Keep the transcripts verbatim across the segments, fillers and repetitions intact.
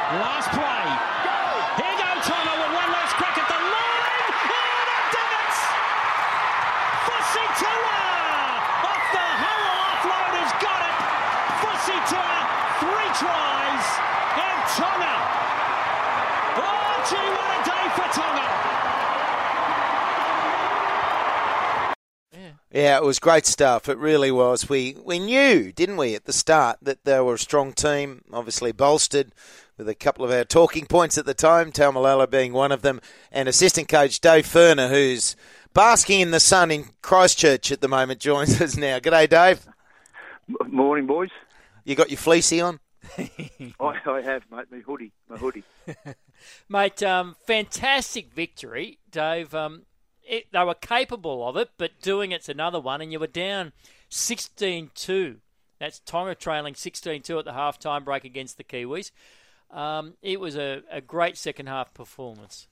Last play. Here goes Tonga with one last crack at the line. Oh, the divots! Fusitua off the Hull offload has got it. Fusitua, three tries, and Tonga. Oh, gee, what a day for Tonga. Yeah, it was great stuff. It really was. We we knew, didn't we, at the start that they were a strong team, obviously bolstered with a couple of our talking points at the time, Taumalolo being one of them, and assistant coach Dave Furner, who's basking in the sun in Christchurch at the moment, joins us now. G'day, Dave. Morning, boys. You got your fleecy on? I, I have, mate. My hoodie. My hoodie. Mate, um, fantastic victory, Dave. Um, It, they were capable of it, but doing it's another one, and you were down sixteen two. That's Tonga trailing sixteen two at the half-time break against the Kiwis. Um, it was a, a great second-half performance.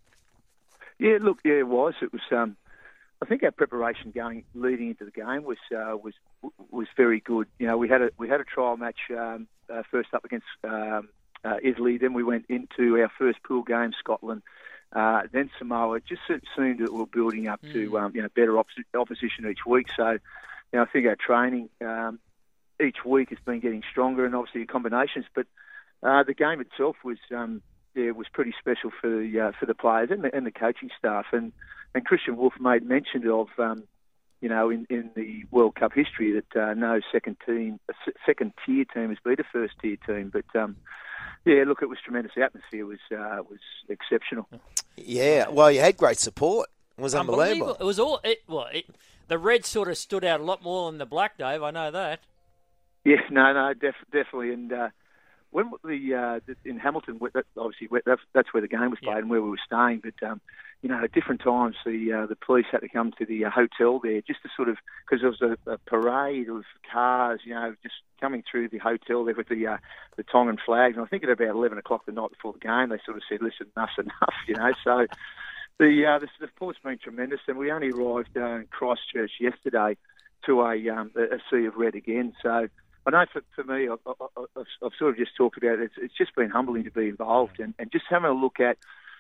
Yeah, look, yeah, it was. It was. Um, I think our preparation going leading into the game was uh, was was very good. You know, we had a we had a trial match um, uh, first up against um, uh, Italy. Then we went into our first pool game, Scotland. Uh, then Samoa. It just seemed that we were building up mm. to um, you know better op- opposition each week. So, you know, I think our training um, each week has been getting stronger, and obviously the combinations. But uh, the game itself was um, yeah was pretty special for the uh, for the players and the, and the coaching staff. And, and Christian Wolf made mention of um, you know in, in the World Cup history that uh, no second team second tier team has beat a first tier team, but. Um, Yeah, look, it was tremendous. The atmosphere was uh, was exceptional. Yeah, well, you had great support. It was unbelievable. unbelievable. It was all. It, well, it, the red sort of stood out a lot more than the black, Dave. I know that. Yeah, no, no, def- definitely. And uh, when the, uh, the in Hamilton, that, obviously that's, that's where the game was played yeah. and where we were staying. But um, you know, at different times, the uh, the police had to come to the uh, hotel there just to sort of because there was a, a parade of cars, you know, just coming through the hotel there with the uh, the Tongan flags. And I think at about eleven o'clock the night before the game, they sort of said, "Listen, enough's enough," you know. So the uh, the support's been tremendous, and we only arrived uh, in Christchurch yesterday to a um, a sea of red again. So. I know for, for me, I've, I've, I've sort of just talked about it. It's, it's just been humbling to be involved and, and just having a look at,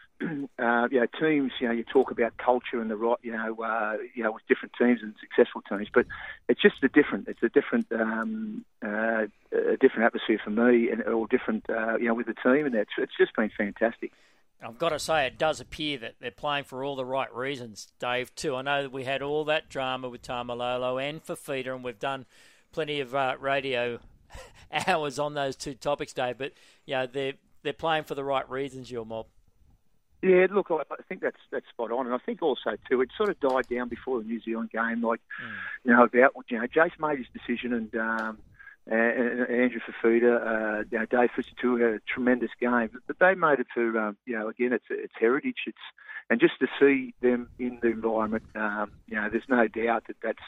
uh, you know, teams. You know, you talk about culture and the right, you know, uh, you know, with different teams and successful teams, but it's just a different. It's a different, um, uh, a different atmosphere for me, and or different, uh, you know, with the team, and it's it's just been fantastic. I've got to say, it does appear that they're playing for all the right reasons, Dave. Too. I know that we had all that drama with Taumalolo and Fifita, and we've done plenty of uh, radio hours on those two topics, Dave. But you know, they're they're playing for the right reasons, your mob. Yeah, look, I think that's that's spot on, and I think also too, it sort of died down before the New Zealand game. Like, mm. you know, about you know, Jace made his decision, and um, and, and Andrew Fifita, uh, you know, Dave Fusitua had a tremendous game, but they made it for um, you know, again, it's it's heritage, it's and just to see them in the environment, um, you know, there's no doubt that that's.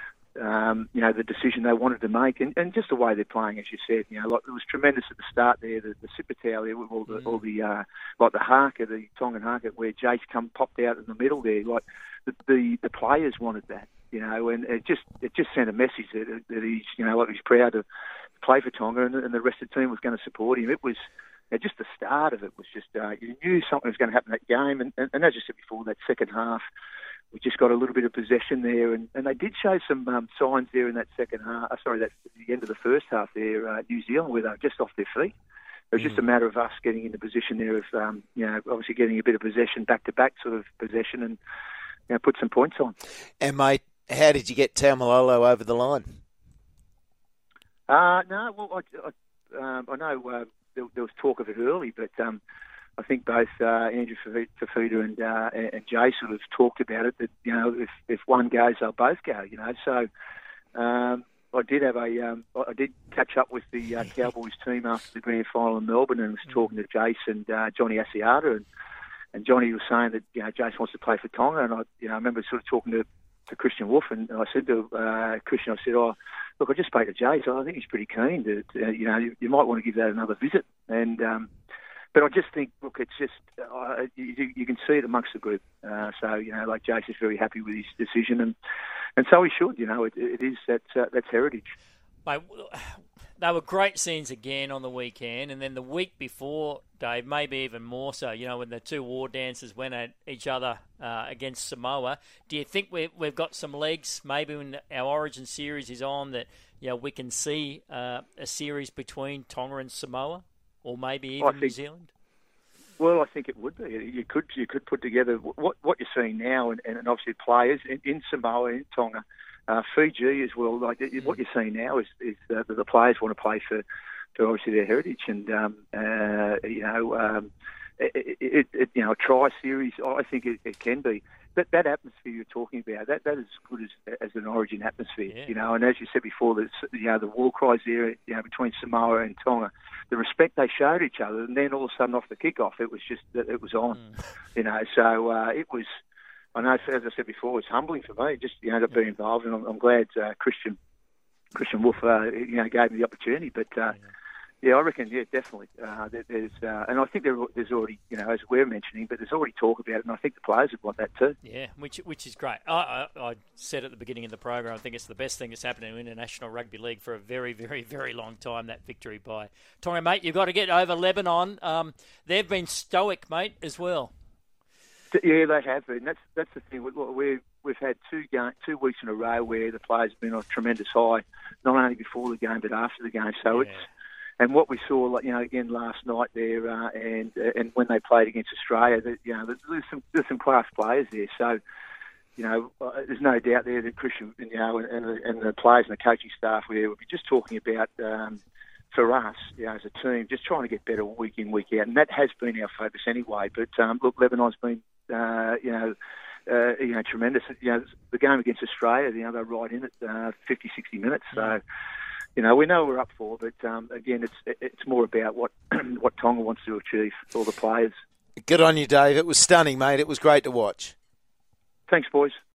Um, you know, the decision they wanted to make, and, and just the way they're playing, as you said, you know, like it was tremendous at the start there, the, the Sipitao there with all the, mm. all the uh, like the haka, the Tongan haka, where Jace come popped out in the middle there, like the the, the players wanted that, you know, and it just it just sent a message that, that he's, you know, like he's proud to play for Tonga, and, and the rest of the team was going to support him. It was you know, just the start of it was just uh, you knew something was going to happen in that game, and, and, and as I said before, that second half. We just got a little bit of possession there, and, and they did show some um, signs there in that second half. Uh, sorry, that's the end of the first half there, uh, New Zealand, where they were just off their feet. It was mm. just a matter of us getting into position there of, um, you know, obviously getting a bit of possession, back-to-back sort of possession, and you know, put some points on. And, mate, how did you get Taumalolo over the line? Uh, no, well, I, I, um, I know uh, there, there was talk of it early, but... Um, I think both uh, Andrew Fifita and, uh, and Jay sort of talked about it, that, you know, if, if one goes, they'll both go, you know. So um, I did have a, um, I did catch up with the uh, Cowboys team after the grand final in Melbourne and was talking to Jace and uh, Johnny Asiata, and, and Johnny was saying that, you know, Jace wants to play for Tonga, and I, you know, I remember sort of talking to, to Christian Wolf, and I said to uh, Christian, I said, oh, look, I just spoke to Jace, I think he's pretty keen to, to you know, you, you might want to give that another visit, and um, But I just think, look, it's just, uh, you, you can see it amongst the group. Uh, so, you know, like Jace is very happy with his decision, and, and so he should, you know, it, it is, that's, uh, that's heritage. Mate, they were great scenes again on the weekend, and then the week before, Dave, maybe even more so, you know, when the two war dancers went at each other uh, against Samoa. Do you think we've, we've got some legs, maybe when our Origin series is on, that you know, we can see uh, a series between Tonga and Samoa, or maybe even think, New Zealand? Well, I think it would be. You could you could put together what what you're seeing now, and, and obviously players in, in Samoa, in Tonga, uh, Fiji as well. Like mm. what you're seeing now is, is uh, that the players want to play for, for obviously their heritage, and um, uh, you know, um, it, it, it, you know, a tri series. I think it, it can be. That that atmosphere you're talking about, that that is as good as as an Origin atmosphere, yeah. you know. And as you said before, there's you know the war cries there, you know, between Samoa and Tonga, the respect they showed each other, and then all of a sudden off the kickoff, it was just it was on, mm. you know. So uh, it was. I know, as I said before, it's humbling for me just you know to be involved, and I'm, I'm glad uh, Christian Christian Wolf uh, you know gave me the opportunity, but. Uh, yeah. Yeah, I reckon. Yeah, definitely. Uh, there's, uh, and I think there, there's already, you know, as we're mentioning, but there's already talk about it, and I think the players would want that too. Yeah, which which is great. I, I, I said at the beginning of the program, I think it's the best thing that's happened in International Rugby League for a very, very, very long time. That victory by Tonga, mate. You've got to get over Lebanon. Um, they've been stoic, mate, as well. Yeah, they have been. That's that's the thing. We've we've had two game, two weeks in a row where the players have been on a tremendous high, not only before the game but after the game. So yeah. it's. And what we saw, like you know, again last night there, uh, and uh, and when they played against Australia, that you know, there's some there's some class players there. So, you know, uh, there's no doubt there that Christian, you know, and, and, the, and the players and the coaching staff there would be just talking about um, for us, you know, as a team, just trying to get better week in, week out, and that has been our focus anyway. But um, look, Lebanon's been, uh, you know. Uh, you know, tremendous. You know, the game against Australia, you know, they're right in it, uh, fifty, sixty minutes. So, you know, we know what we're up for, but um, again, it's it's more about what what Tonga wants to achieve for all the players. Good on you, Dave. It was stunning, mate. It was great to watch. Thanks, boys.